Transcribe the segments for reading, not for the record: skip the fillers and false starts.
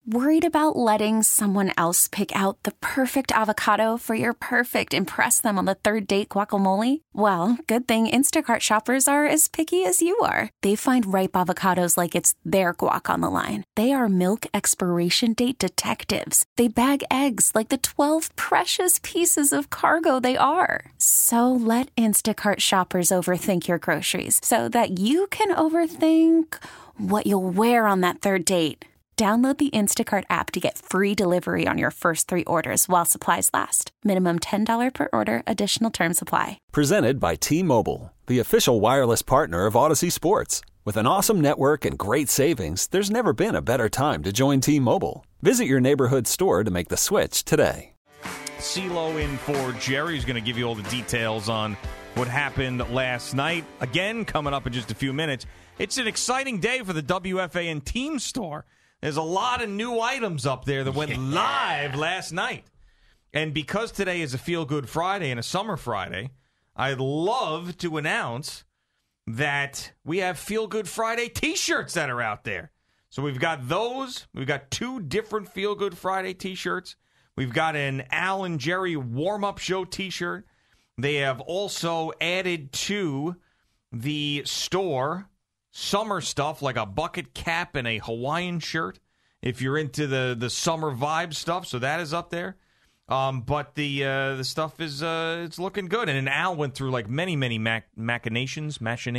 Worried about letting someone else pick out the perfect avocado for your perfect impress them on the third date guacamole? Well, good thing Instacart shoppers are as picky as you are. They find ripe avocados like it's their guac on the line. They are milk expiration date detectives. They bag eggs like the 12 precious pieces of cargo they are. So let Instacart shoppers overthink your groceries so that you can overthink what you'll wear on that third date. Download the Instacart app to get free delivery on your first 3 orders while supplies last. Minimum $10 per order. Additional terms apply. Presented by T-Mobile, the official wireless partner of Odyssey Sports. With an awesome network and great savings, there's never been a better time to join T-Mobile. Visit your neighborhood store to make the switch today. CeeLo in for Jerry is going to give you all the details on what happened last night. Again, coming up in just a few minutes. It's an exciting day for the WFAN team store. There's a lot of new items up there that went live last night. And because today is a Feel Good Friday and a Summer Friday, I'd love to announce that we have Feel Good Friday T-shirts that are out there. So we've got those. We've got 2 different Feel Good Friday T-shirts. We've got an Al and Jerry warm-up show T-shirt. They have also added to the store summer stuff like a bucket cap and a Hawaiian shirt if you're into the summer vibe stuff. So that is up there. But the stuff is it's looking good. And Al went through like many machinations,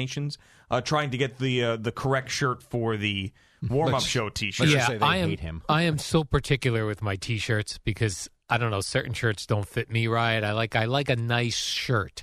trying to get the correct shirt for the warm-up show T-shirt. Yeah, I am so particular with my T-shirts because I don't know, certain shirts don't fit me right. I like a nice shirt.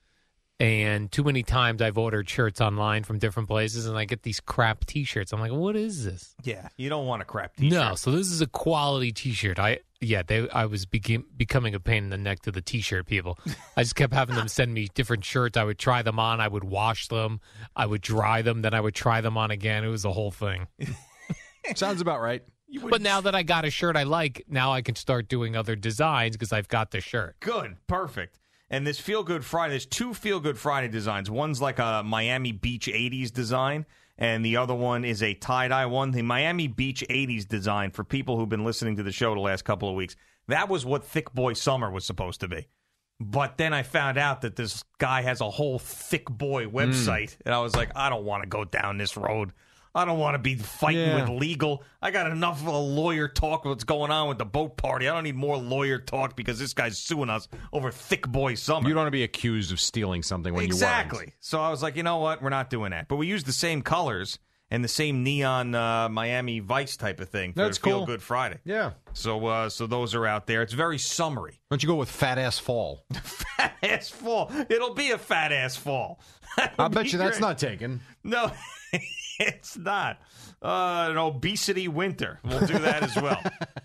And too many times I've ordered shirts online from different places, and I get these crap T-shirts. I'm like, what is this? Yeah, you don't want a crap T-shirt. No, so this is a quality T-shirt. I was becoming a pain in the neck to the T-shirt people. I just kept having them send me different shirts. I would try them on. I would wash them. I would dry them. Then I would try them on again. It was a whole thing. Sounds about right. But now that I got a shirt I like, now I can start doing other designs because I've got the shirt. Good. Perfect. And this Feel Good Friday, there's 2 Feel Good Friday designs. One's like a Miami Beach 80s design, and the other one is a tie-dye one. The Miami Beach 80s design, for people who've been listening to the show the last couple of weeks, that was what Thick Boy Summer was supposed to be. But then I found out that this guy has a whole Thick Boy website, and I was like, I don't want to go down this road. I don't want to be fighting with legal. I got enough of a lawyer talk what's going on with the boat party. I don't need more lawyer talk because this guy's suing us over Thick Boy Summer. You don't want to be accused of stealing something when you weren't. Exactly. So I was like, you know what? We're not doing that. But we used the same colors and the same neon Miami Vice type of thing for That's Feel cool. Good Friday. Yeah. So those are out there. It's very summery. Why don't you go with Fat Ass Fall? Fat ass fall. It'll be a fat ass fall. I bet you that's not taken. No, it's not. An obesity winter. We'll do that as well.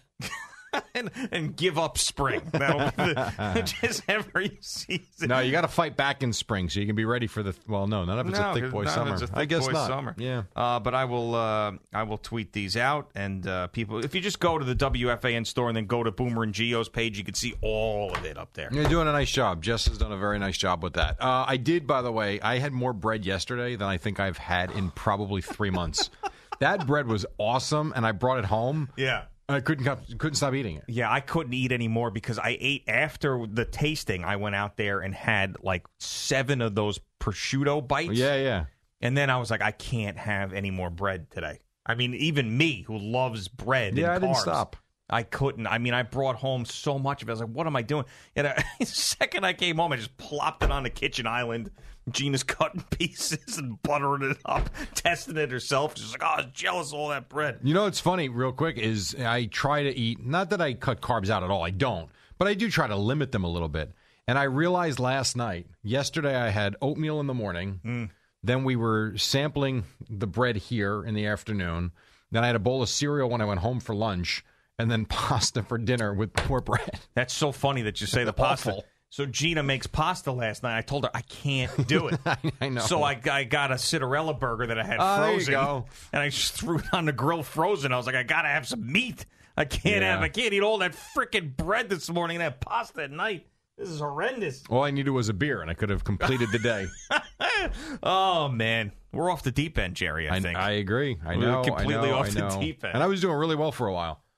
and give up spring. That'll be just every season. No, you got to fight back in spring so you can be ready for the. Well, no, none of it's a thick boy summer. I guess not. Summer. Yeah. But I will tweet these out, and people, if you just go to the WFAN store and then go to Boomer and Gio's page, you can see all of it up there. You're doing a nice job. Jess has done a very nice job with that. I did, by the way. I had more bread yesterday than I think I've had in probably 3 months. That bread was awesome, and I brought it home. Yeah. I couldn't stop eating it. Yeah, I couldn't eat anymore because I ate after the tasting. I went out there and had like 7 of those prosciutto bites. Yeah. And then I was like, I can't have any more bread today. I mean, even me, who loves bread and carbs, I didn't stop. I couldn't. I mean, I brought home so much of it. I was like, what am I doing? And the second I came home, I just plopped it on the kitchen island. Gina's cutting pieces and buttering it up, testing it herself. She's like, oh, I was jealous of all that bread. You know what's funny, real quick, is I try to eat, not that I cut carbs out at all, I don't, but I do try to limit them a little bit. And I realized yesterday I had oatmeal in the morning. Then we were sampling the bread here in the afternoon. Then I had a bowl of cereal when I went home for lunch. And then pasta for dinner with more bread. That's so funny that you say the pasta. Awful. So Gina makes pasta last night. I told her I can't do it. I know. So I got a Citarella burger that I had frozen. There you go. And I just threw it on the grill frozen. I was like, I got to have some meat. I can't eat all that freaking bread this morning and have pasta at night. This is horrendous. All I needed was a beer, and I could have completed the day. Oh, man. We're off the deep end, Jerry, I think. I agree. I We're know. completely off I the know. deep end. And I was doing really well for a while.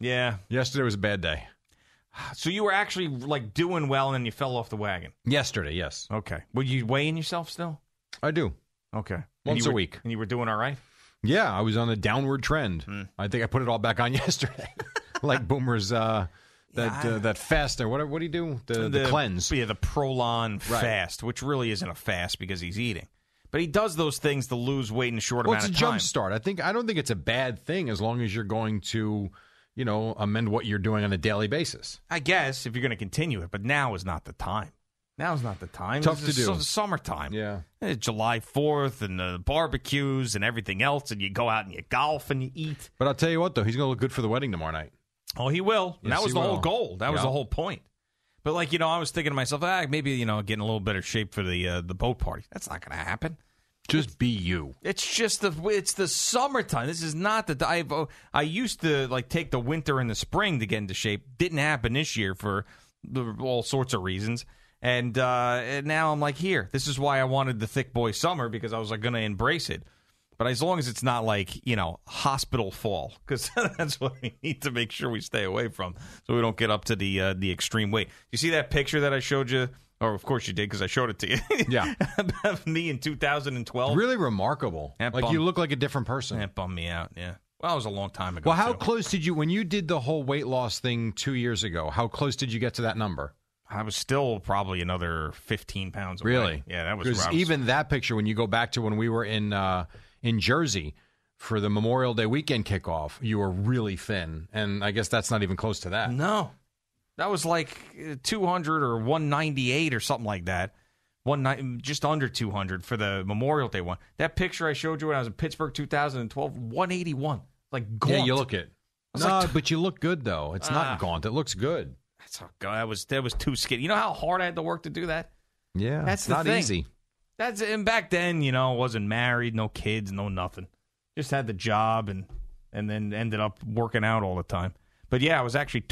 Yeah. Yesterday was a bad day. So you were actually like doing well, and then you fell off the wagon. Yesterday, yes. Okay. Were you weighing yourself still? I do. Okay. Once a week. And you were doing all right? Yeah, I was on a downward trend. I think I put it all back on yesterday. Like Boomer's that fast there. What do you do? The cleanse. Yeah, the Prolon fast, which really isn't a fast because he's eating. But he does those things to lose weight in a short amount of time. Well, it's a jump start. I don't think it's a bad thing as long as you're going to, amend what you're doing on a daily basis. I guess if you're going to continue it, but now is not the time. Now's not the time. Tough to do. It's summertime. Yeah. It's July 4th and the barbecues and everything else, and you go out and you golf and you eat. But I'll tell you what, though, he's going to look good for the wedding tomorrow night. Oh, he will. Yes, that was the whole goal. That was the whole point. But, I was thinking to myself, maybe, getting a little better shape for the boat party. That's not going to happen. Just be you. It's just it's the summertime. This is not the I used to take the winter and the spring to get into shape. Didn't happen this year for all sorts of reasons. And now I'm like, here. This is why I wanted the thick boy summer, because I was going to embrace it. But as long as it's not hospital fall, because that's what we need to make sure we stay away from, so we don't get up to the extreme weight. You see that picture that I showed you? Or, of course you did, because I showed it to you. Yeah. Of me in 2012. Really remarkable. You look like a different person. That bummed me out, yeah. Well, it was a long time ago. Well, how close did you, when you did the whole weight loss thing 2 years ago, how close did you get to that number? I was still probably another 15 pounds away. Really? Yeah, that was because even that picture, when you go back to when we were in Jersey for the Memorial Day weekend kickoff, you were really thin. And I guess that's not even close to that. No. That was like 200 or 198 or something like that. Just under 200 for the Memorial Day one. That picture I showed you when I was in Pittsburgh 2012, 181. Like gaunt. Yeah, you look it. No, but you look good, though. It's not gaunt. It looks good. That was too skinny. You know how hard I had to work to do that? Yeah, that's not thing. Easy. And back then, wasn't married, no kids, no nothing. Just had the job and then ended up working out all the time. But yeah, I was actually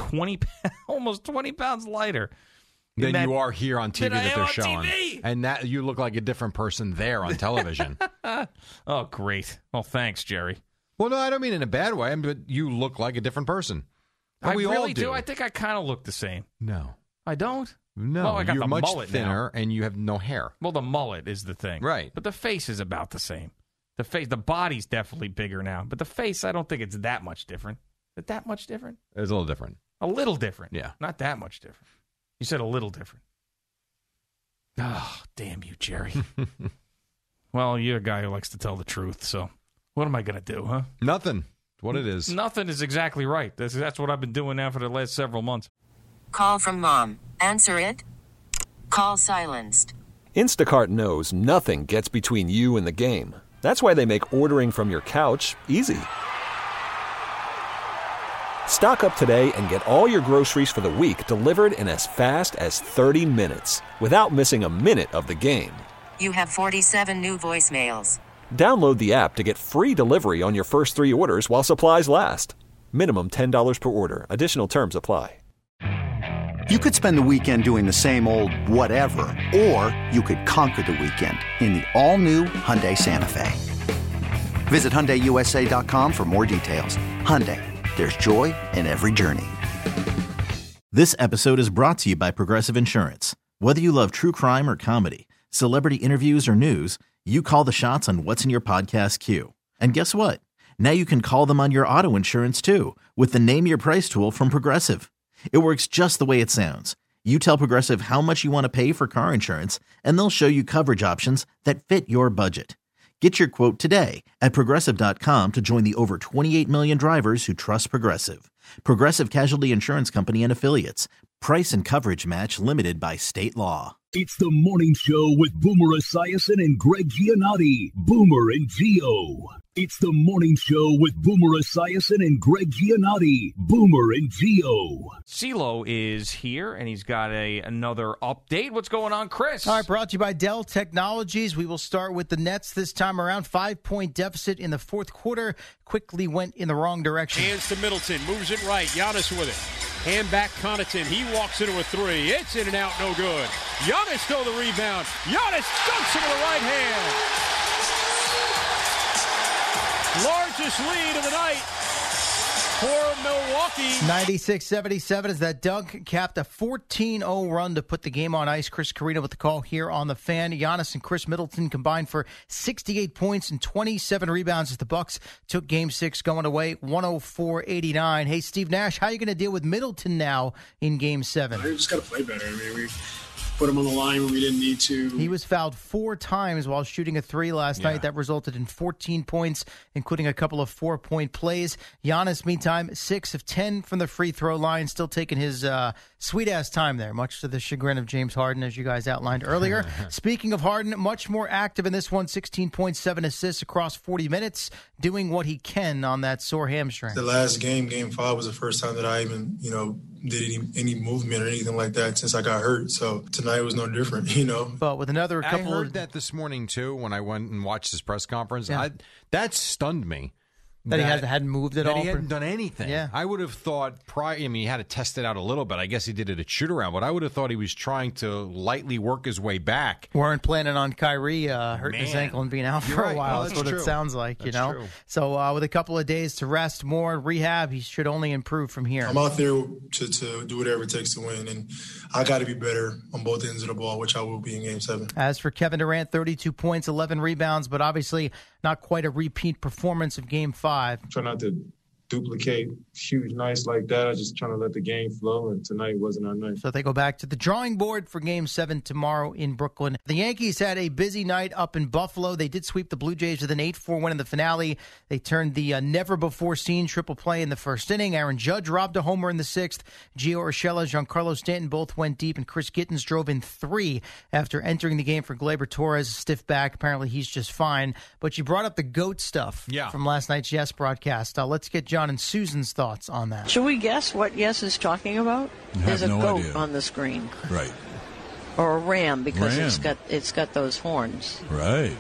almost 20 pounds lighter than you are here on TV that they're showing. TV. And that you look like a different person there on television. Oh, great. Well, thanks, Jerry. Well, no, I don't mean in a bad way, but you look like a different person. And we really all do. I think I kind of look the same. No. I don't? No, well, I got you're the much mullet thinner now. And you have no hair. Well, the mullet is the thing. Right. But the face is about the same. The body's definitely bigger now. But the face, I don't think it's that much different. Is it that much different? It's a little different. A little different. Yeah. Not that much different. You said a little different. Oh, damn you, Jerry. Well, you're a guy who likes to tell the truth, so what am I going to do, huh? Nothing. What it is. Nothing is exactly right. That's what I've been doing now for the last several months. Call from mom. Answer it. Call silenced. Instacart knows nothing gets between you and the game. That's why they make ordering from your couch easy. Stock up today and get all your groceries for the week delivered in as fast as 30 minutes without missing a minute of the game. You have 47 new voicemails. Download the app to get free delivery on your first 3 orders while supplies last. Minimum $10 per order. Additional terms apply. You could spend the weekend doing the same old whatever, or you could conquer the weekend in the all-new Hyundai Santa Fe. Visit HyundaiUSA.com for more details. Hyundai, there's joy in every journey. This episode is brought to you by Progressive Insurance. Whether you love true crime or comedy, celebrity interviews or news, you call the shots on what's in your podcast queue. And guess what? Now you can call them on your auto insurance too with the Name Your Price tool from Progressive. It works just the way it sounds. You tell Progressive how much you want to pay for car insurance, and they'll show you coverage options that fit your budget. Get your quote today at Progressive.com to join the over 28 million drivers who trust Progressive. Progressive Casualty Insurance Company and Affiliates. Price and coverage match limited by state law. It's the morning show with Boomer Esiason and Greg Giannotti. Boomer and Gio. It's the morning show with Boomer Esiason and Greg Giannotti. Boomer and Gio. CeeLo is here, and he's got another update. What's going on, Chris? All right, brought to you by Dell Technologies. We will start with the Nets this time around. 5-point deficit in the fourth quarter. Quickly went in the wrong direction. Hands to Middleton. Moves it right. Giannis with it. Hand back Connaughton. He walks into a three. It's in and out. No good. Giannis stole the rebound. Giannis dunks it with the right hand. Largest lead of the night. for Milwaukee. 96-77 as that dunk capped a 14-0 run to put the game on ice. Chris Carino with the call here on the Fan. Giannis and Chris Middleton combined for 68 points and 27 rebounds as the Bucks took Game 6 going away 104-89. Hey, Steve Nash, how are you going to deal with Middleton now in Game 7? We just got to play better. I mean, we put him on the line when we didn't need to. He was fouled 4 times while shooting a 3 last night. That resulted in 14 points, including a couple of 4-point plays. Giannis, meantime, 6 of 10 from the free throw line, still taking his sweet-ass time there, much to the chagrin of James Harden, as you guys outlined earlier. Speaking of Harden, much more active in this one, 16.7 assists across 40 minutes, doing what he can on that sore hamstring. The last game, Game 5, was the first time that I even, did any movement or anything like that since I got hurt. So tonight was no different, But with another couple I heard that this morning, too, when I went and watched his press conference. Yeah. That stunned me. That he hadn't moved at all? That he hadn't done anything. Yeah. I would have thought he had to test it out a little bit. I guess he did it at shoot-around, but I would have thought he was trying to lightly work his way back. Weren't planning on Kyrie hurting his ankle and being out for a while. That's what it sounds like, True. So with a couple of days to rest, more rehab, he should only improve from here. I'm out there to do whatever it takes to win, and I got to be better on both ends of the ball, which I will be in Game 7. As for Kevin Durant, 32 points, 11 rebounds, but obviously not quite a repeat performance of Game 5. Try not to duplicate huge nights like that. I just trying to let the game flow, and tonight wasn't our night. So they go back to the drawing board for Game 7 tomorrow in Brooklyn. The Yankees had a busy night up in Buffalo. They did sweep the Blue Jays with an 8-4 win in the finale. They turned the never-before-seen triple play in the first inning. Aaron Judge robbed a homer in the 6th. Gio Urshela, Giancarlo Stanton both went deep, and Chris Gittins drove in 3 after entering the game for Gleyber Torres. Stiff back. Apparently he's just fine. But you brought up the GOAT stuff from last night's Yes broadcast. Let's get John and Susan's thoughts on that. Should we guess what Yes is talking about? There's a goat idea. on the screen. Right. Or a ram, because it's got those horns. Right.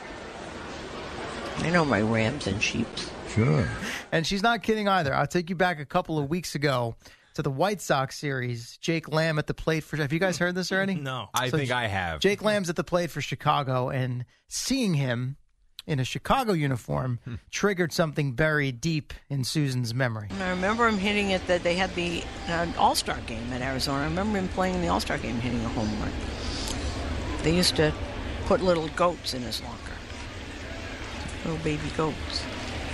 I know my rams and sheeps. Sure. And she's not kidding either. I'll take you back a couple of weeks ago to the White Sox series. Jake Lamb at the plate for... Have you guys heard this already? No. I think I have. Jake Lamb's at the plate for Chicago, and seeing him in a Chicago uniform triggered something buried deep in Susan's memory. And I remember him hitting it that they had the All-Star game at Arizona. I remember him playing in the All-Star game hitting a home run. They used to put little goats in his locker. Little baby goats.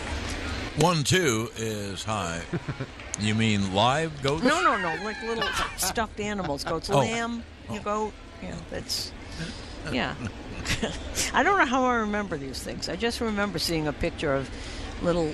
1-2 is high. You mean live goats? No. Like little stuffed animals. Goats. Lamb, goat. Yeah, that's... Yeah. I don't know how I remember these things. I just remember seeing a picture of little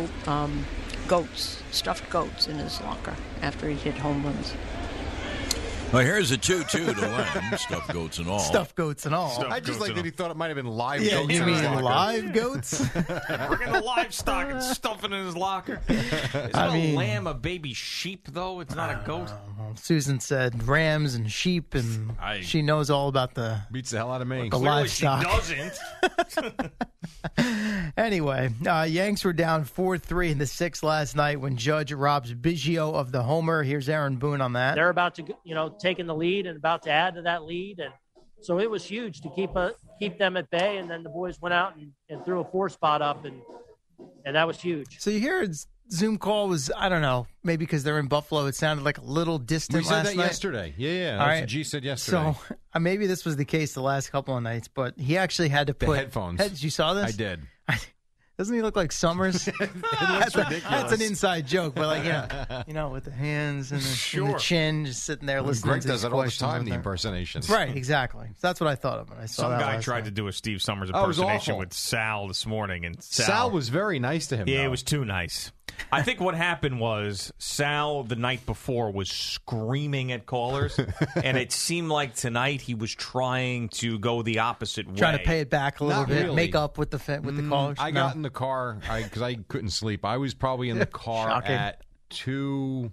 goats, stuffed goats in his locker after he hit home runs. Well, here's a 2-2 to Lamb. Stuffed goats and all. Stuffed goats and all. I just like that he thought it might have been live goats. You in his mean locker. live goats? Bringing the livestock and stuffing in his locker. Isn't a lamb a baby sheep, though? It's not a goat. Susan said rams and sheep, and she knows all about the... Beats the hell out of me. The livestock. She doesn't. Anyway, Yanks were down 4-3 in the 6th last night when Judge robs Biggio of the homer. Here's Aaron Boone on that. They're about to, taking the lead and about to add to that lead, and so it was huge to keep them at bay. And then the boys went out and threw a 4-spot up, and that was huge. So you hear Zoom call was, I don't know, maybe because they're in Buffalo, it sounded like a little distant last night. We said that night. yesterday. Yeah. All That's right. what G said yesterday. So maybe this was the case the last couple of nights, but he actually had to put... The headphones. You saw this? I did. Doesn't he look like Summers? That's ridiculous. That's an inside joke, but with the hands and the chin, just sitting there listening Greg to does these that all the questions time, with the her. impersonations. Right, exactly. So that's what I thought of when I saw Some that guy last tried night. to do a Steve Summers it was impersonation awful. with Sal this morning, and Sal was very nice to him. Yeah, though. it was too nice. I think what happened was Sal the night before was screaming at callers, and it seemed like tonight he was trying to go the opposite way. Trying to pay it back a little Not bit, really. make up with the callers. I got in the car because I couldn't sleep. I was probably in the car Shocking. at 2:30,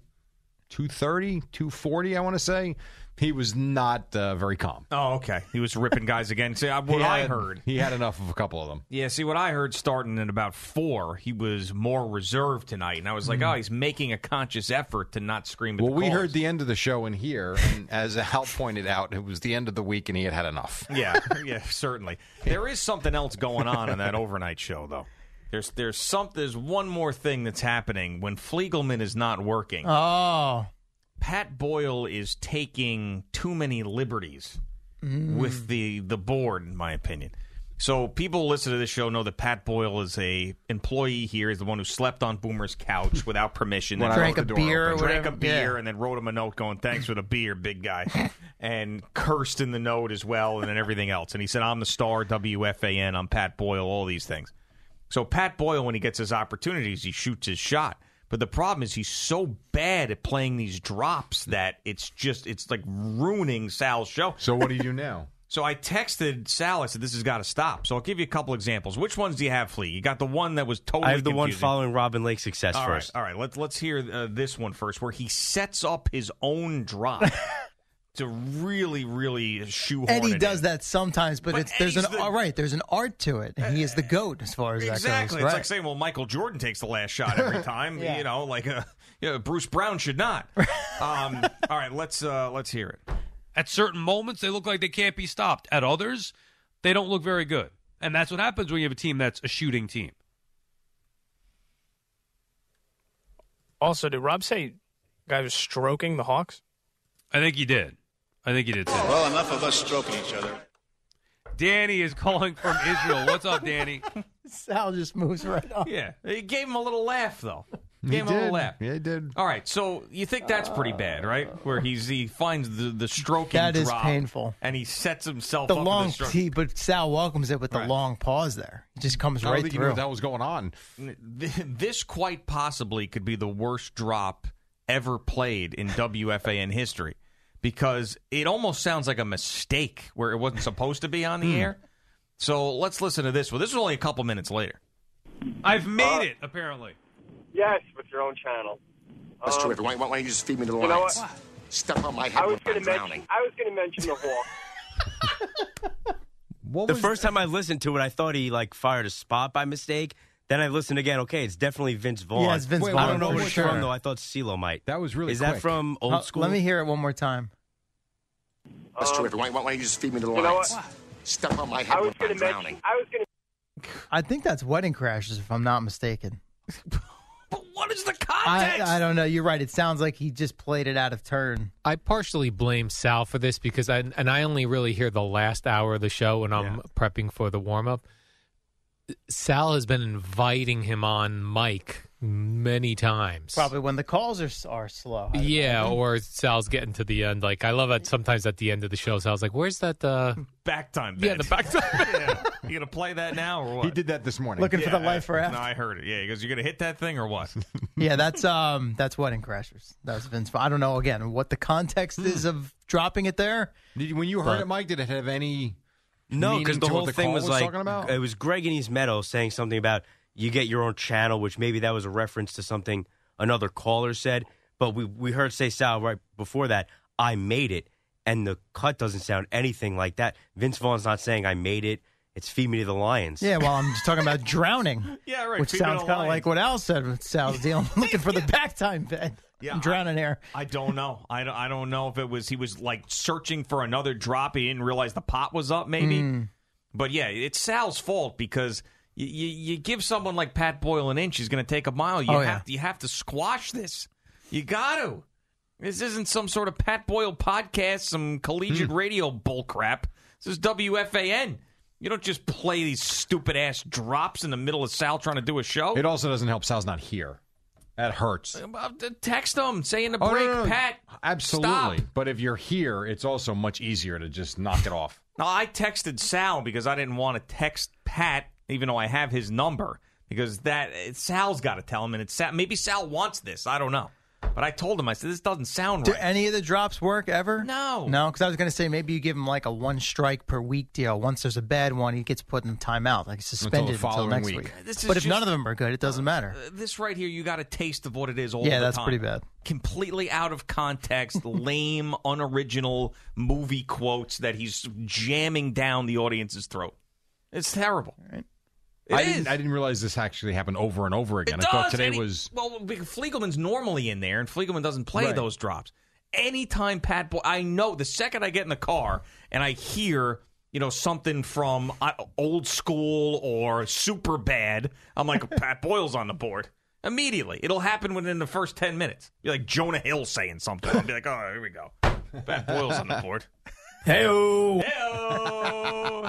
2:40, I want to say. He was not very calm. Oh, okay. He was ripping guys again. See, I heard. He had enough of a couple of them. Yeah, see, what I heard starting at about 4, he was more reserved tonight. And I was like, he's making a conscious effort to not scream at the Well, we callers. heard the end of the show in here, and as Al pointed out, it was the end of the week, and he had enough. Yeah, certainly. There is something else going on in that overnight show, though. There's one more thing that's happening when Fliegelman is not working. Oh. Pat Boyle is taking too many liberties with the board, in my opinion. So people who listen to this show know that Pat Boyle is a employee here. He's the one who slept on Boomer's couch without permission. Drank a beer or whatever. Drank a beer and then wrote him a note going, "Thanks for the beer, big guy." And cursed in the note as well and then everything else. And he said, "I'm the star, WFAN, I'm Pat Boyle," all these things. So Pat Boyle, when he gets his opportunities, he shoots his shot. But the problem is he's so bad at playing these drops that it's like ruining Sal's show. So what do you do now? So I texted Sal. I said, "This has got to stop." So I'll give you a couple examples. Which ones do you have, Flea? You got the one that was totally I have the confusing. one following Robin Lake's success first. All right. Let's hear this one first, where he sets up his own drop to really, really shoehorn Eddie it does in. that sometimes, but there's an art to it. And he is the GOAT as far as that goes. Exactly. It's Right. like saying, well, Michael Jordan takes the last shot every time. Yeah. Bruce Brown should not. All right, let's hear it. At certain moments, they look like they can't be stopped. At others, they don't look very good. And that's what happens when you have a team that's a shooting team. Also, did Rob say guy was stroking the Hawks? I think he did. Too. Well, enough of us stroking each other. Danny is calling from Israel. What's up, Danny? Sal just moves right on. Yeah. He gave him a little laugh, though. He did. Yeah, he did. All right, so you think that's pretty bad, right? Where he finds the stroking That is drop, painful. and he sets himself The up long with the stroke. but Sal welcomes it with the long pause there. He just comes I don't right think he through. knew what that was going on. This quite possibly could be the worst drop ever played in WFAN history, because it almost sounds like a mistake where it wasn't supposed to be on the air. So let's listen to this one. This is only a couple minutes later. I've made it, apparently. Yes, with your own channel. That's terrific. Why don't you just feed me to the You know lions? what? Step on my head when I'm drowning. I was going to mention the Hawks. The first time I listened to it, I thought he fired a spot by mistake. Then I listened again. Okay, it's definitely Vince Vaughn. Yeah, it's Vince Vaughn. I don't know for what it's sure. from, though. I thought CeeLo might. That was really Is quick. that from old school? Let me hear it one more time. That's terrific. Why don't you just feed me to the You know lions? what? Step on my head when I'm drowning. I think that's Wedding Crashers, if I'm not mistaken. But what is the context? I don't know. You're right. It sounds like he just played it out of turn. I partially blame Sal for this because I only really hear the last hour of the show when I'm prepping for the warm-up. Sal has been inviting him on mic many times. Probably when the calls are slow. Yeah, or Sal's getting to the end. I love it sometimes at the end of the show. Sal's like, "Where's that back time?" Yeah, the back time. Yeah. You gonna play that now or what? He did that this morning. Looking for the life for No, after. I heard it. Yeah, he goes, "You gonna hit that thing or what?" Yeah, that's Wedding Crashers. That's Vince Vaughn. I don't know again what the context is of dropping it there. When you heard it, Mike, did it have any? No, because the whole thing was talking about? it was Greg in East Meadow saying something about you get your own channel, which maybe that was a reference to something another caller said. But we heard say Sal right before that, I made it, and the cut doesn't sound anything like that. Vince Vaughn's not saying I made it. It's feed me to the lions. Yeah, well, I'm just talking about drowning. Yeah, right. Which Feed me to sounds the kind of lions. like what Al said with Sal's deal. Looking for the back time bed. Yeah, I'm drowning here. I don't know. I don't know if he was searching for another drop. He didn't realize the pot was up, maybe. But yeah, it's Sal's fault because you give someone like Pat Boyle an inch, he's going to take a mile. You have to squash this. You got to. This isn't some sort of Pat Boyle podcast, some collegiate radio bull crap. This is WFAN. You don't just play these stupid ass drops in the middle of Sal trying to do a show. It also doesn't help Sal's not here. That hurts. Text him, say in the break, no. Pat. Absolutely. Stop. But if you're here, it's also much easier to just knock it off. No, I texted Sal because I didn't want to text Pat, even though I have his number, because Sal's got to tell him, and maybe Sal wants this. I don't know. But I told him, I said, this doesn't sound Do right. any of the drops work ever? No. No, because I was going to say maybe you give him like a 1 strike per week deal. Once there's a bad one, he gets put in timeout, like suspended until next week. But if none of them are good, it doesn't matter. This right here, you got a taste of what it is all the time. Yeah, that's pretty bad. Completely out of context, lame, unoriginal movie quotes that he's jamming down the audience's throat. It's terrible. Right. I didn't realize this actually happened over and over again. It I thought does, today was... Well, Fliegelman's normally in there, and Fliegelman doesn't play those drops. Anytime Pat Boyle... I know the second I get in the car and I hear something from Old School or Super Bad, I'm like, Pat Boyle's on the board. Immediately. It'll happen within the first 10 minutes. Be like Jonah Hill saying something. I'll be like, oh, here we go. Pat Boyle's on the board. Hey-o. Hey-o.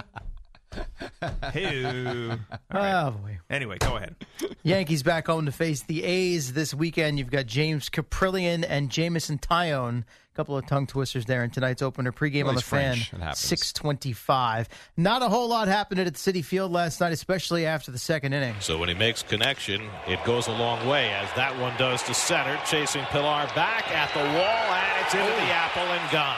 Hey-o. All right. Oh, boy. Anyway, go ahead. Yankees back home to face the A's this weekend. You've got James Caprillion and Jamison Tyone. A couple of tongue twisters there in tonight's opener. Pregame on the French. Fan, It happens. 6:25. Not a whole lot happened at Citi Field last night, especially after the second inning. So when he makes connection, it goes a long way, as that one does to center. Chasing Pilar back at the wall, and it's into the apple and gone.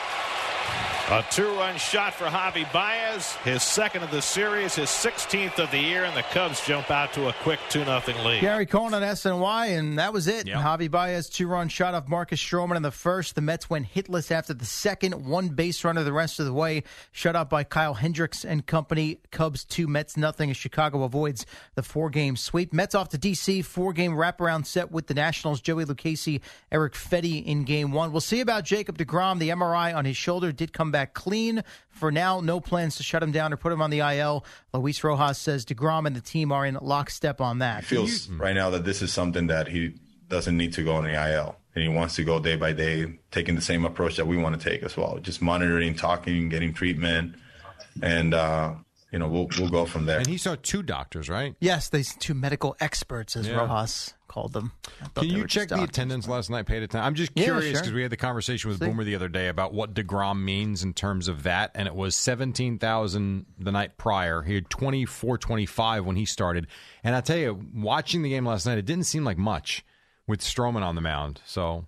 A 2-run shot for Javi Baez, his second of the series, his 16th of the year, and the Cubs jump out to a quick 2-0 lead. Gary Cohen on SNY, and that was it. Yep. Javi Baez, 2-run shot off Marcus Stroman in the first. The Mets went hitless after the second. One base runner the rest of the way. Shut out by Kyle Hendricks and company. Cubs 2, Mets nothing as Chicago avoids the 4-game sweep. Mets off to D.C., 4-game wraparound set with the Nationals. Joey Lucchesi, Eric Fedde in Game 1. We'll see about Jacob deGrom. The MRI on his shoulder did come back clean. For now, no plans to shut him down or put him on the IL. Luis Rojas says deGrom and the team are in lockstep on that. He feels right now that this is something that he doesn't need to go on the IL. And he wants to go day by day, taking the same approach that we want to take as well. Just monitoring, talking, getting treatment, and we'll go from there. And he saw 2 doctors, right? Yes, these 2 medical experts, as Rojas called them. Can you check the attendance last night? Paid attention. I'm just curious because we had the conversation with Boomer the other day about what deGrom means in terms of that, and it was 17,000 the night prior. He had 24,25 when he started, and I tell you, watching the game last night, it didn't seem like much with Stroman on the mound. So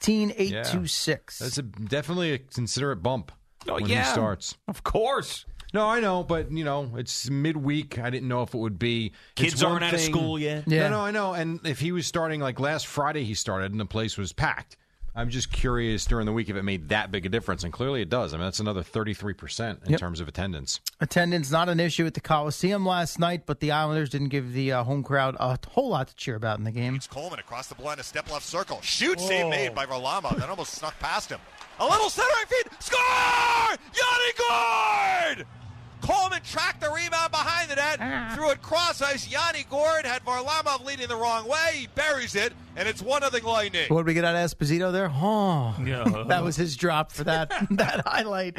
16,826. That's definitely a considerate bump when he starts. Of course. No, I know, but, it's midweek. I didn't know if it would be. Kids aren't out of school yet. Yeah. No, I know. And if he was starting, like last Friday he started and the place was packed. I'm just curious during the week if it made that big a difference. And clearly it does. I mean, that's another 33% in terms of attendance. Attendance not an issue at the Coliseum last night, but the Islanders didn't give the home crowd a whole lot to cheer about in the game. It's Coleman across the blue line, a step left circle. Shoot save made by Varlamov. That almost snuck past him. A little centering feed. Score! Yanni Gourde! Coleman tracked the rebound behind the net, threw it cross ice. Yanni Gourde had Varlamov leading the wrong way. He buries it, and it's 1-0 Lightning. What did we get out of Esposito there? Oh, that was his drop for that highlight.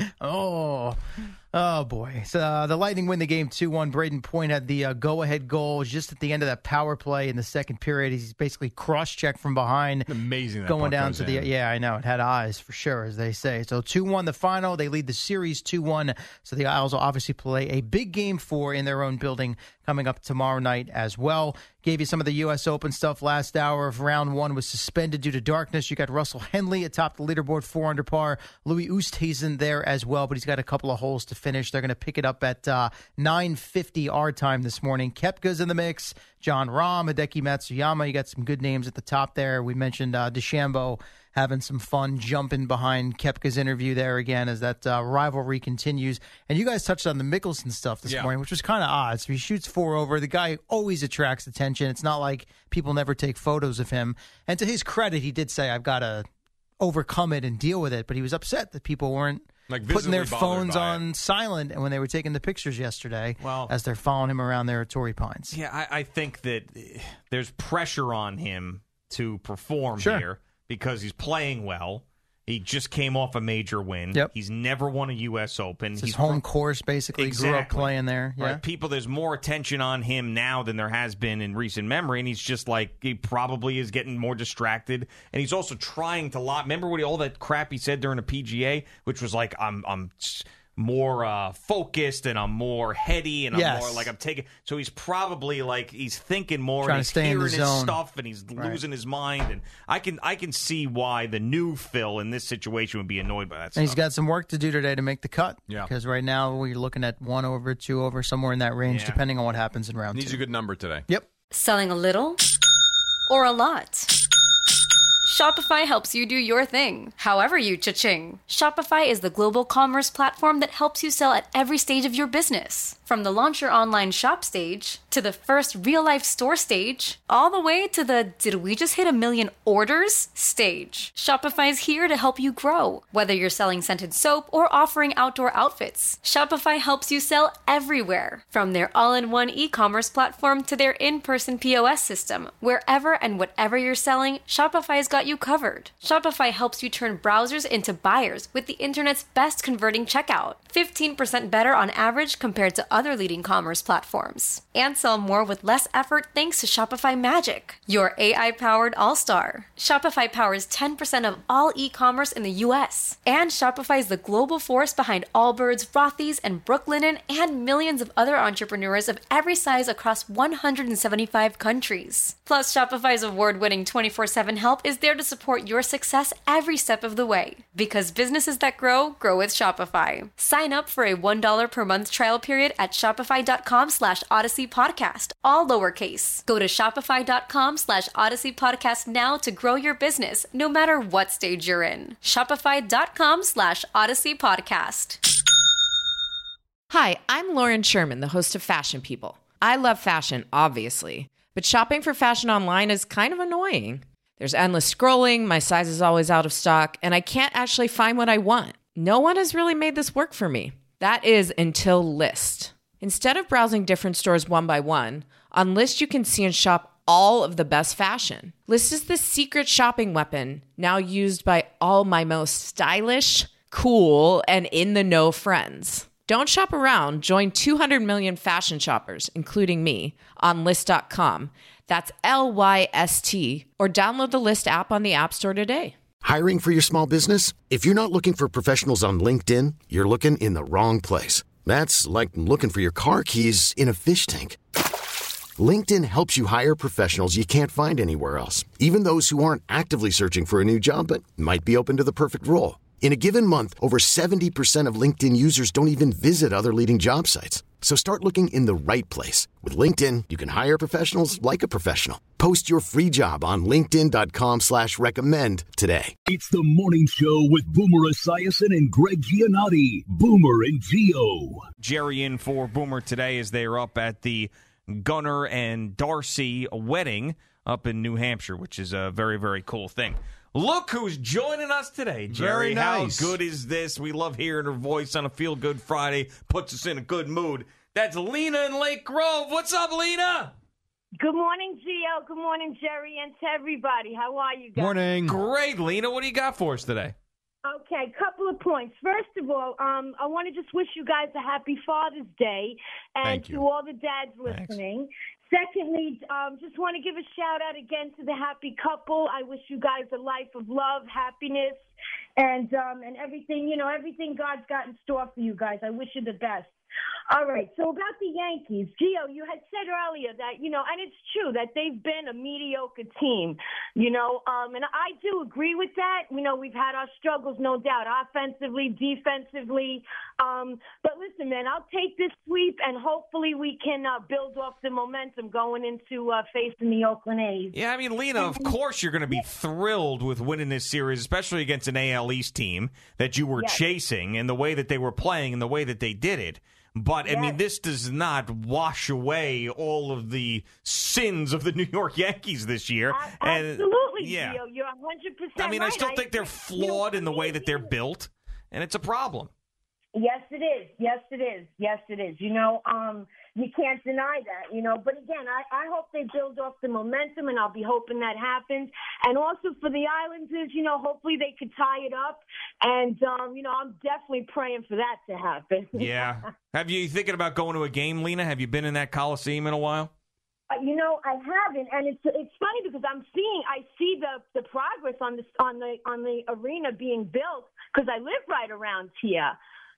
Oh, boy. So the Lightning win the game 2-1. Braden Point had the go-ahead goal just at the end of that power play in the second period. He's basically cross-checked from behind. Amazing that going down goes to the in. Yeah, I know. It had eyes for sure, as they say. So 2-1 the final. They lead the series 2-1. So the Isles will obviously play a big Game 4 in their own building coming up tomorrow night as well. Gave you some of the U.S. Open stuff last hour of round 1 was suspended due to darkness. You got Russell Henley atop the leaderboard, 4 under par. Louis Oosthuizen there as well, but he's got a couple of holes to finish. They're going to pick it up at 9:50 our time this morning. Koepka's in the mix. John Rahm, Hideki Matsuyama. You got some good names at the top there. We mentioned DeChambeau having some fun jumping behind Koepka's interview there again as that rivalry continues. And you guys touched on the Mickelson stuff this morning, which was kind of odd. So he shoots 4 over. The guy always attracts attention. It's not like people never take photos of him. And to his credit, he did say, I've got to overcome it and deal with it. But he was upset that people weren't putting their phones on silent and when they were taking the pictures yesterday as they're following him around there at Torrey Pines. Yeah, I think that there's pressure on him to perform here because he's playing well. He just came off a major win. Yep. He's never won a U.S. Open. It's his home course, basically. Grew up playing there. Yeah. Right. There's more attention on him now than there has been in recent memory, and he's just he probably is getting more distracted. And he's also trying to remember all that crap he said during the PGA, which was like, I'm more focused and I'm more heady and I'm more I'm taking. So he's probably he's thinking more trying and he's to stay hearing in the his zone. stuff and he's losing his mind. And I can see why the new Phil in this situation would be annoyed by that stuff. And he's got some work to do today to make the cut. Yeah. Because right now we're looking at 1 over, 2 over, somewhere in that range, depending on what happens in round 2. Needs a good number today. Yep. Selling a little or a lot? Shopify helps you do your thing, however you cha-ching. Shopify is the global commerce platform that helps you sell at every stage of your business. From the launch your online shop stage, to the first real-life store stage, all the way to the did we just hit 1 million orders stage. Shopify's here to help you grow. Whether you're selling scented soap or offering outdoor outfits, Shopify helps you sell everywhere. From their all-in-one e-commerce platform to their in-person POS system, wherever and whatever you're selling, Shopify's got you covered. Shopify helps you turn browsers into buyers with the internet's best converting checkout. 15% better on average compared to other leading commerce platforms. And sell more with less effort thanks to Shopify Magic, your AI-powered all-star. Shopify powers 10% of all e-commerce in the U.S. And Shopify is the global force behind Allbirds, Rothy's, and Brooklinen, and millions of other entrepreneurs of every size across 175 countries. Plus, Shopify's award-winning 24/7 help is there to support your success every step of the way. Because businesses that grow, grow with Shopify. Sign up for a $1 per month trial period at shopify.com/Odyssey Podcast, all lowercase. Go to shopify.com/Odyssey Podcast now to grow your business, no matter what stage you're in. Shopify.com/Odyssey Podcast. Hi, I'm Lauren Sherman, the host of Fashion People. I love fashion, obviously, but shopping for fashion online is kind of annoying. There's endless scrolling, my size is always out of stock, and I can't actually find what I want. No one has really made this work for me. That is until Lyst. Instead of browsing different stores one by one, on Lyst you can see and shop all of the best fashion. Lyst is the secret shopping weapon now used by all my most stylish, cool, and in-the-know friends. Don't shop around. Join 200 million fashion shoppers, including me, on Lyst.com. That's LYST, or download the Lyst app on the App Store today. Hiring for your small business? If you're not looking for professionals on LinkedIn, you're looking in the wrong place. That's like looking for your car keys in a fish tank. LinkedIn helps you hire professionals you can't find anywhere else, even those who aren't actively searching for a new job but might be open to the perfect role. In a given month, over 70% of LinkedIn users don't even visit other leading job sites. So start looking in the right place. With LinkedIn, you can hire professionals like a professional. Post your free job on linkedin.com/recommend today. It's the morning show with Boomer Esiason and Greg Giannotti. Boomer and Gio. Jerry in for Boomer today as they are up at the Gunnar and Darcy wedding up in New Hampshire, which is a very, very cool thing. Look who's joining us today, Jerry. Very nice. How good is this? We love hearing her voice on a Feel Good Friday. Puts us in a good mood. That's Lena in Lake Grove. What's up, Lena? Good morning, Gio. Good morning, Jerry, and to everybody. How are you guys? Morning. Great, Lena. What do you got for us today? Okay, couple of points. First of all, I want to just wish you guys a happy Father's Day, and to all the dads listening. Secondly, just want to give a shout out again to the happy couple. I wish you guys a life of love, happiness, and everything, everything God's got in store for you guys. I wish you the best. All right, so about the Yankees, Gio, you had said earlier that, and it's true that they've been a mediocre team, and I do agree with that. We've had our struggles, no doubt, offensively, defensively. But listen, man, I'll take this sweep, and hopefully we can build off the momentum going into facing the Oakland A's. Yeah, I mean, Lena, of course you're going to be thrilled with winning this series, especially against an AL East team that you were chasing and the way that they were playing and the way that they did it. But, I mean, this does not wash away all of the sins of the New York Yankees this year. Absolutely, yeah. Gio. You're 100% I mean, right. I still think they're flawed in the way that they're built, and it's a problem. Yes, it is. Yes, it is. Yes, it is. You can't deny that, But again, I hope they build off the momentum, and I'll be hoping that happens. And also for the Islanders, hopefully they could tie it up. And, I'm definitely praying for that to happen. Yeah. Have you thinking about going to a game, Lena? Have you been in that Coliseum in a while? I haven't, and it's funny because I see the progress on the arena being built because I live right around here.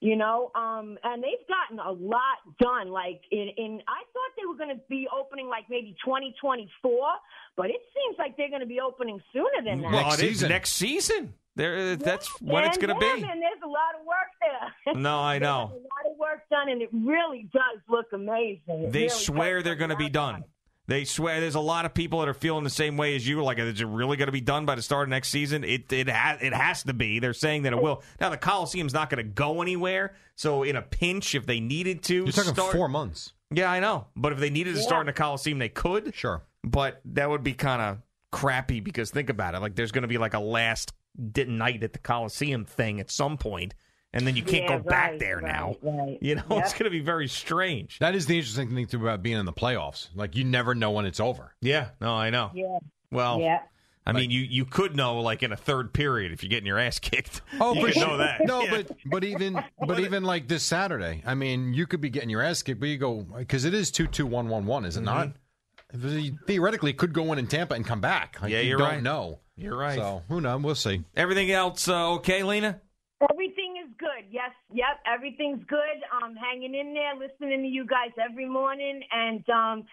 And they've gotten a lot done. Like I thought they were going to be opening like maybe 2024, but it seems like they're going to be opening sooner than that. Well, it is next season. That's when it's going to be. Man, there's a lot of work there. No, I know. There's a lot of work done, and it really does look amazing. They swear they're going to be done. They swear there's a lot of people that are feeling the same way as you. Like, is it really going to be done by the start of next season? It has to be. They're saying that it will. Now, the Coliseum's not going to go anywhere. So, in a pinch, if they needed to, You're talking 4 months. Yeah, I know. But if they needed to start in the Coliseum, they could. Sure. But that would be kind of crappy because think about it. Like, there's going to be like a last night at the Coliseum thing at some point. And then you can't go back there now. Right. You know, it's going to be very strange. That is the interesting thing too about being in the playoffs. Like, you never know when it's over. Yeah, no, I know. Yeah. Well, I mean, you could know like in a third period if you're getting your ass kicked. Oh, you for could sure. know that. No, but even like this Saturday, I mean, you could be getting your ass kicked, but you go because it is 2-2-1-1-1, is it not? Theoretically, it could go in Tampa and come back. Like, you're you right. don't know. You're right. So who knows? We'll see. Everything else okay, Lena? Everything is good. Yes, yep, everything's good. I'm hanging in there, listening to you guys every morning, and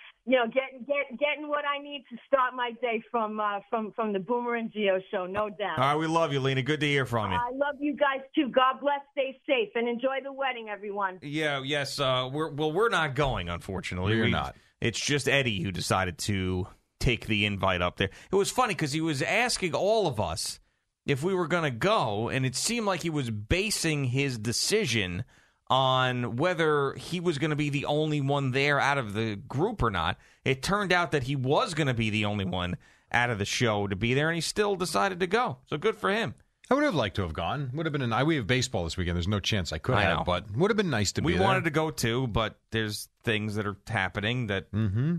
getting what I need to start my day from the Boomer and Gio show, no doubt. All right, we love you, Lena. Good to hear from you. I love you guys too. God bless. Stay safe and enjoy the wedding, everyone. Yeah, yes. We're not going, unfortunately. We're not. It's just Eddie who decided to take the invite up there. It was funny because he was asking all of us if we were going to go, and it seemed like he was basing his decision on whether he was going to be the only one there out of the group or not. It turned out that he was going to be the only one out of the show to be there, and he still decided to go. So good for him. I would have liked to have gone. Would have been we have baseball this weekend. There's no chance I could I have, know. but would have been nice to be there. We wanted to go too, but there's things that are happening that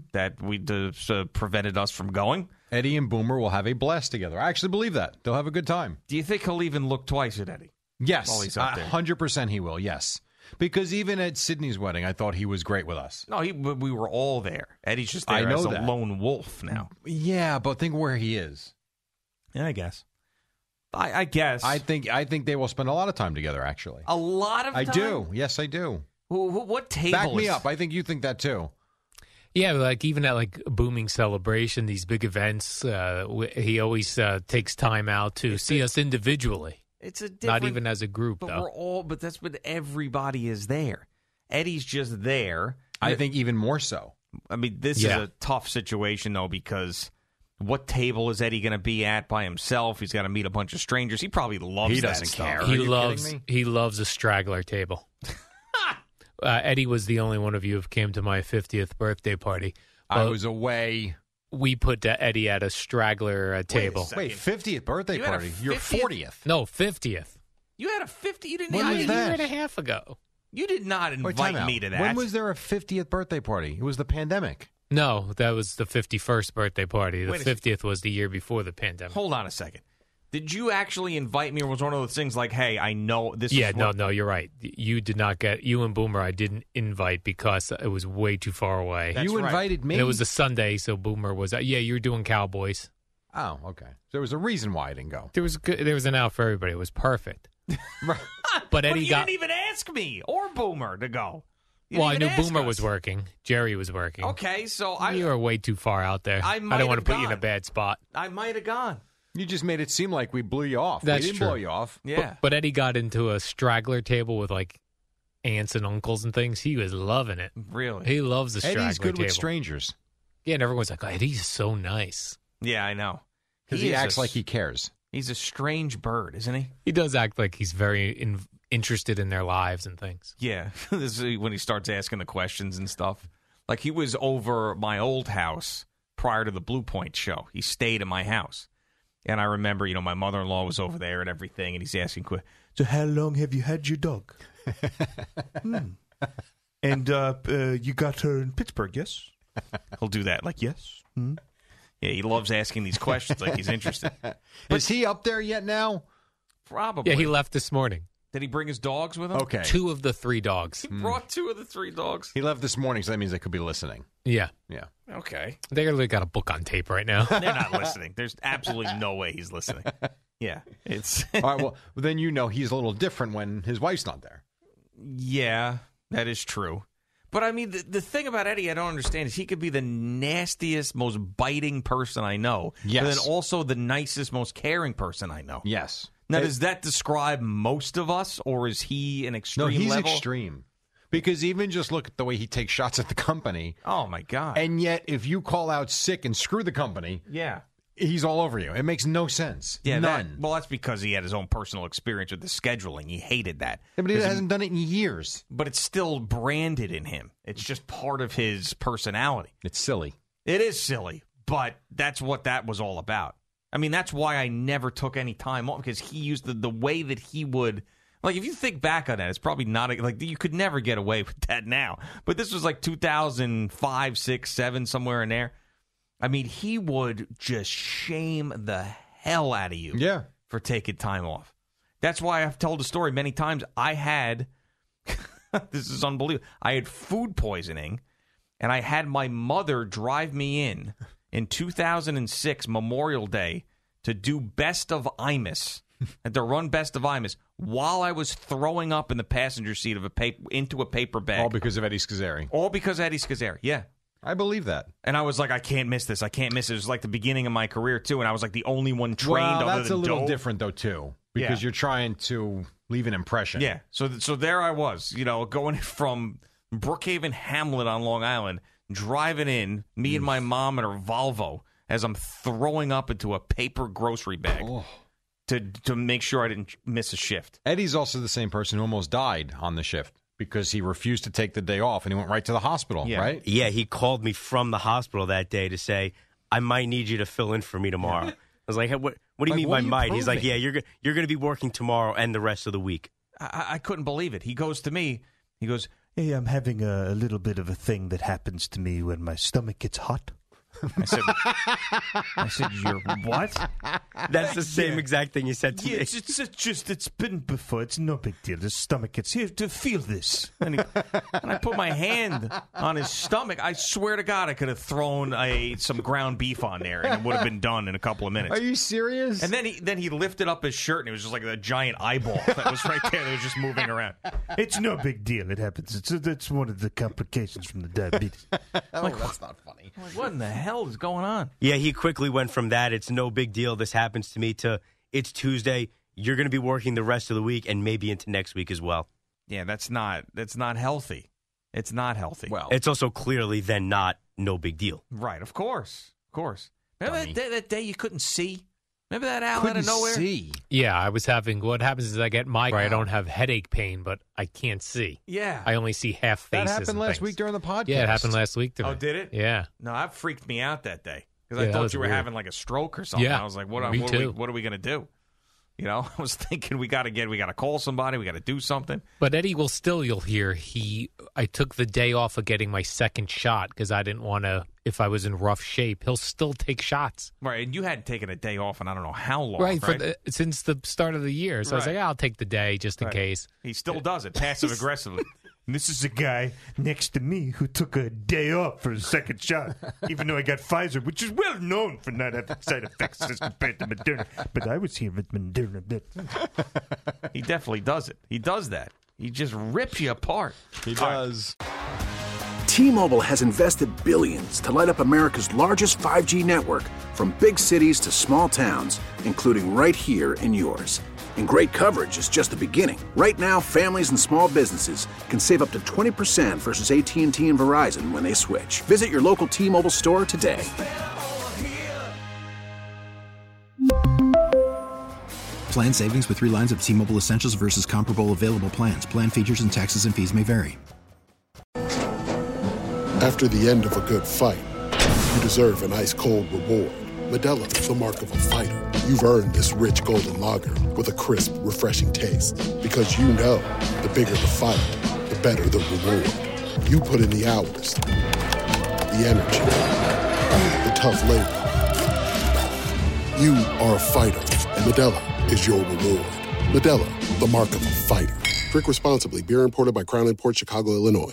prevented us from going. Eddie and Boomer will have a blast together. I actually believe that. They'll have a good time. Do you think he'll even look twice at Eddie? Yes. While he's up there? 100% he will, yes. Because even at Sydney's wedding, I thought he was great with us. No, we were all there. Eddie's just there I know as a that. lone wolf now. Yeah, but think where he is. Yeah, I guess. I guess. I think they will spend a lot of time together, actually. A lot of time? I do. Yes, I do. What table Back me is- up. I think you think that, too. Yeah, like even at like Booming Celebration, these big events, he always takes time out to see us individually. It's a different, not even as a group, but though. But that's what everybody is there. Eddie's just there. I think even more so. I mean, this is a tough situation though because what table is Eddie going to be at by himself? He's got to meet a bunch of strangers. He probably loves. He that doesn't stuff. care. He loves a straggler table. Eddie was the only one of you who came to my 50th birthday party. I was away. We put Eddie at a straggler table. Wait, 50th birthday You had a party? Your 40th. No, 50th. You had a 50. You didn't. When have was A that? year and a half ago. You did not Wait, invite time out. me to that. When was there a 50th birthday party? It was the pandemic. No, that was the 51st birthday party. The Wait a 50th was the year before the pandemic. Hold on a second. Did you actually invite me, or was one of those things like, "Hey, I know this"? Yeah, is what- no, you're right. You did not get you and Boomer. I didn't invite because it was way too far away. That's you right. invited me. And it was a Sunday, so Boomer was. Yeah, you were doing Cowboys. Oh, okay. So there was a reason why I didn't go. There was an out for everybody. It was perfect. But Eddie you got. didn't even ask me or Boomer to go. You Well, I didn't knew even ask Boomer us. was working. Jerry was working. Okay, so You were way too far out there. I might don't want to have put you in a gone. bad spot. I might have gone. You just made it seem like we blew you off. That's we didn't true. blow you off. Yeah. But Eddie got into a straggler table with like aunts and uncles and things. He was loving it. Really? He loves the straggler Eddie's good table. with strangers Yeah, and everyone's like, oh, Eddie's so nice. Yeah, I know. because he is acts a- like he cares. He's a strange bird, isn't he? He does act like he's very interested in their lives and things. Yeah. This is when he starts asking the questions and stuff. Like he was over my old house prior to the Blue Point show. He stayed in my house. And I remember, my mother-in-law was over there and everything, and he's asking, so how long have you had your dog? And you got her in Pittsburgh, yes? He'll do that, like, yes. Yeah, he loves asking these questions like he's interested. Is he up there yet now? Probably. Yeah, he left this morning. Did he bring his dogs with him? Okay. 2 of the 3 dogs. He brought 2 of the 3 dogs. He left this morning, so that means they could be listening. Yeah. Yeah. Okay. They literally got a book on tape right now. They're not listening. There's absolutely no way he's listening. Yeah. It's All right, well, then he's a little different when his wife's not there. Yeah, that is true. But I mean, the thing about Eddie I don't understand is he could be the nastiest, most biting person I know. Yes. But then also the nicest, most caring person I know. Yes. Now, does that describe most of us, or is he an extreme No, he's level? extreme. Because even just look at the way he takes shots at the company. Oh, my God. And yet, if you call out sick and screw the company, yeah, he's all over you. It makes no sense. Yeah, None. That's because he had his own personal experience with the scheduling. He hated that. Yeah, but he hasn't done it in years. But it's still branded in him. It's just part of his personality. It's silly. It is silly, but that's what that was all about. I mean, that's why I never took any time off, because he used the way that he would. Like, if you think back on that, it's probably not like you could never get away with that now. But this was like 2005, 6, 7, somewhere in there. I mean, he would just shame the hell out of you for taking time off. That's why I've told the story many times. I had, this is unbelievable, I had food poisoning, and I had my mother drive me in 2006, Memorial Day, to do Best of Imus, and to run Best of Imus, while I was throwing up in the passenger seat of into a paper bag. All because of Eddie Scazzeri. All because of Eddie Scazzeri, yeah. I believe that. And I was like, I can't miss this. I can't miss it. It was like the beginning of my career, too, and I was like the only one trained other than that's a little Doe. different, though, too, because you're trying to leave an impression. Yeah, so there I was, going from Brookhaven Hamlet on Long Island, driving in, me and my mom in her Volvo, as I'm throwing up into a paper grocery bag to make sure I didn't miss a shift. Eddie's also the same person who almost died on the shift because he refused to take the day off, and he went right to the hospital, right? Yeah, he called me from the hospital that day to say, I might need you to fill in for me tomorrow. I was like, hey, what do you mean by might? He's like, yeah, you're going to be working tomorrow and the rest of the week. I couldn't believe it. He goes to me, he goes, hey, I'm having a little bit of a thing that happens to me when my stomach gets hot. I said, you're what? That's the same exact thing you said to me. It's been before. It's no big deal. The stomach gets here to feel this. And I put my hand on his stomach. I swear to God, I could have thrown some ground beef on there, and it would have been done in a couple of minutes. Are you serious? And then he lifted up his shirt, and it was just like a giant eyeball that was right there that was just moving around. It's no big deal. It happens. It's one of the complications from the diabetes. That's not funny. What in the hell is going on? Yeah, he quickly went from that, it's no big deal, this happens to me, to it's Tuesday, you're going to be working the rest of the week and maybe into next week as well. Yeah, that's not healthy. It's not healthy. Well, it's also clearly then not no big deal. Right, of course. Remember that day you couldn't see? Remember that out of nowhere? See. Yeah, I was having, what happens is I get migraine. I don't have headache pain, but I can't see. Yeah. I only see half faces. That happened last week during the podcast. Yeah, it happened last week to me. Oh, did it? Yeah. No, that freaked me out that day. Because I thought you were having like a stroke or something. Yeah, I was like, what are we going to do? I was thinking we got to call somebody. We got to do something. But Eddie will still, you'll hear, I took the day off of getting my second shot because I didn't want to, if I was in rough shape, he'll still take shots. Right, and you hadn't taken a day off in I don't know how long, right? Since the start of the year. So I was like, I'll take the day just in case. He still does it, passive-aggressively. This is a guy next to me who took a day off for his second shot, even though I got Pfizer, which is well known for not having side effects as compared to Moderna. But I was here with Moderna. He definitely does it. He does that. He just rips you apart. He does. T-Mobile has invested billions to light up America's largest 5G network, from big cities to small towns, including right here in yours. And great coverage is just the beginning. Right now, families and small businesses can save up to 20% versus AT&T and Verizon when they switch. Visit your local T-Mobile store today. Plan savings with 3 lines of T-Mobile Essentials versus comparable available plans. Plan features and taxes and fees may vary. After the end of a good fight, you deserve an ice-cold reward. Modelo is the mark of a fighter. You've earned this rich golden lager with a crisp, refreshing taste. Because you know, the bigger the fight, the better the reward. You put in the hours, the energy, the tough labor. You are a fighter, and Modelo is your reward. Modelo, the mark of a fighter. Drink responsibly. Beer imported by Crown Imports, Chicago, Illinois.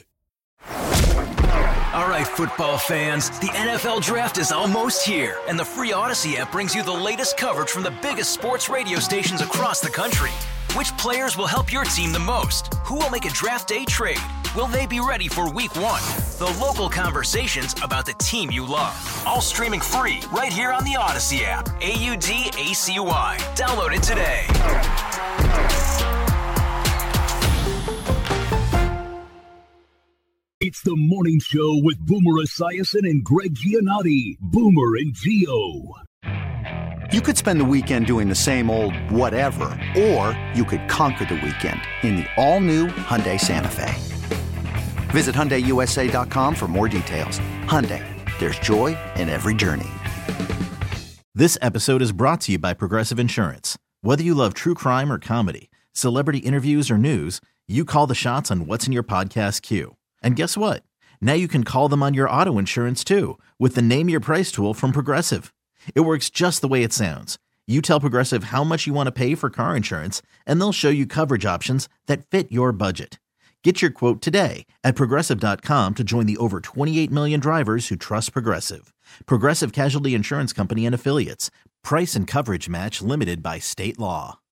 All right, football fans, the NFL Draft is almost here, and the free Odyssey app brings you the latest coverage from the biggest sports radio stations across the country. Which players will help your team the most? Who will make a draft day trade? Will they be ready for Week 1? The local conversations about the team you love. All streaming free right here on the Odyssey app. AUDACY. Download it today. It's the morning show with Boomer Esiason and Greg Giannotti. Boomer and Gio. You could spend the weekend doing the same old whatever, or you could conquer the weekend in the all-new Hyundai Santa Fe. Visit HyundaiUSA.com for more details. Hyundai, there's joy in every journey. This episode is brought to you by Progressive Insurance. Whether you love true crime or comedy, celebrity interviews or news, you call the shots on what's in your podcast queue. And guess what? Now you can call them on your auto insurance too with the Name Your Price tool from Progressive. It works just the way it sounds. You tell Progressive how much you want to pay for car insurance, and they'll show you coverage options that fit your budget. Get your quote today at Progressive.com to join the over 28 million drivers who trust Progressive. Progressive Casualty Insurance Company and Affiliates. Price and coverage match limited by state law.